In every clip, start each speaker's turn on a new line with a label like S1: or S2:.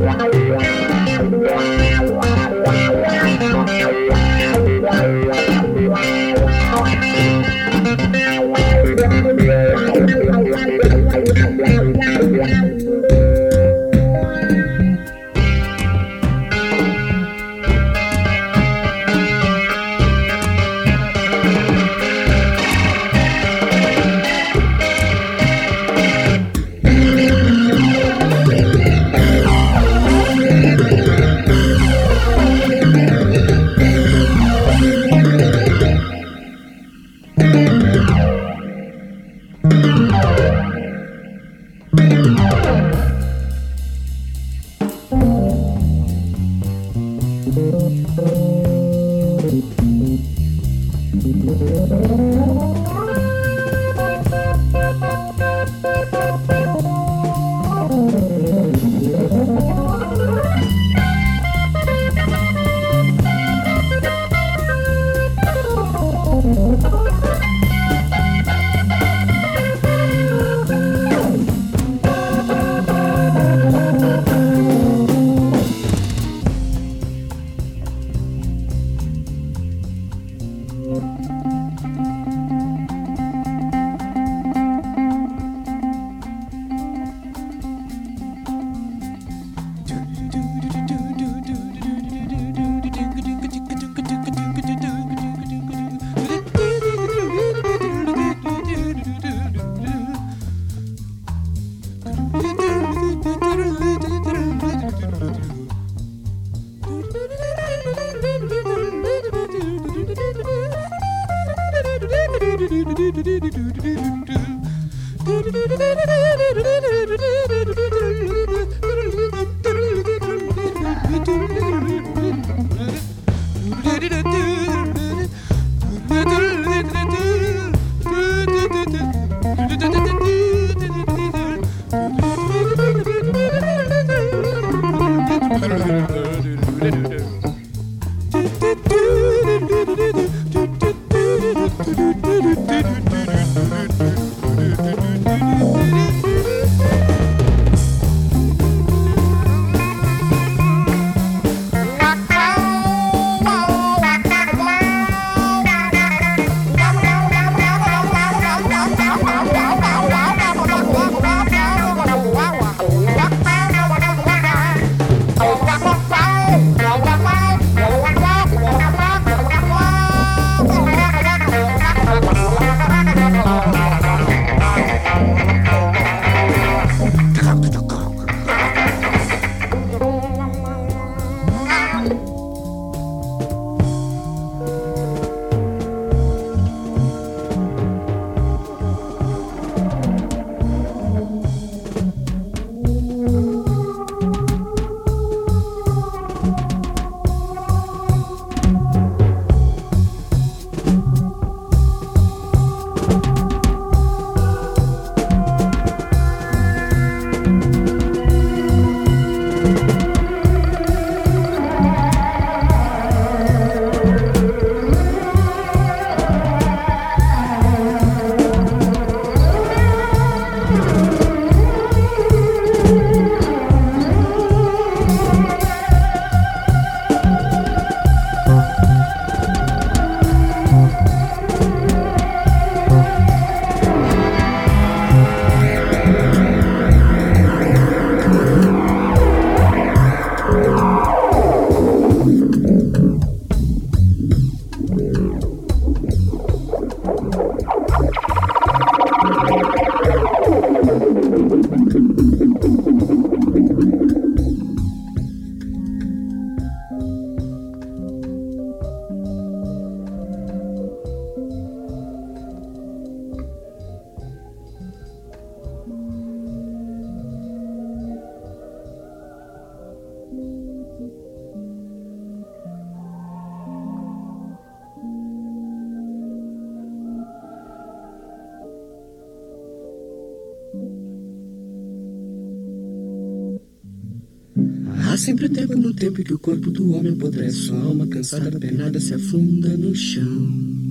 S1: Há sempre tempo no tempo em que o corpo do homem apodrece, sua alma cansada, penada, se afunda no chão.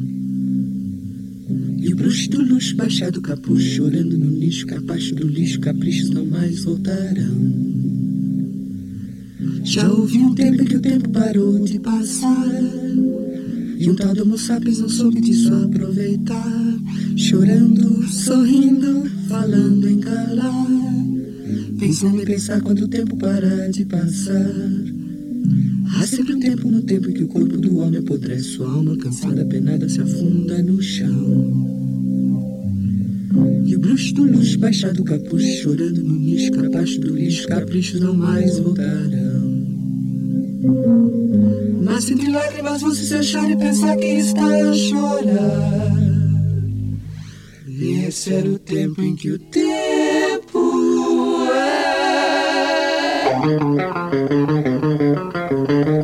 S1: E o bruxo do luxo, baixado o capucho, chorando no nicho, capacho do lixo, caprichos não mais voltarão. Já houve um tempo em que o tempo parou de passar, e um tal do Homo sapiens não soube disso aproveitar, chorando, sorrindo, falando em calar, pensando em pensar quando o tempo parar de passar. Há sempre um tempo no tempo em que o corpo do homem apodrece, sua alma cansada, penada, se afunda no chão. E o bruxo do luxo, baixado o capucho, chorando no nicho, capacho do lixo, caprichos não mais voltarão. Mas entre lágrimas você se achar e pensar que está a chorar. E esse era o tempo em que o tempo é.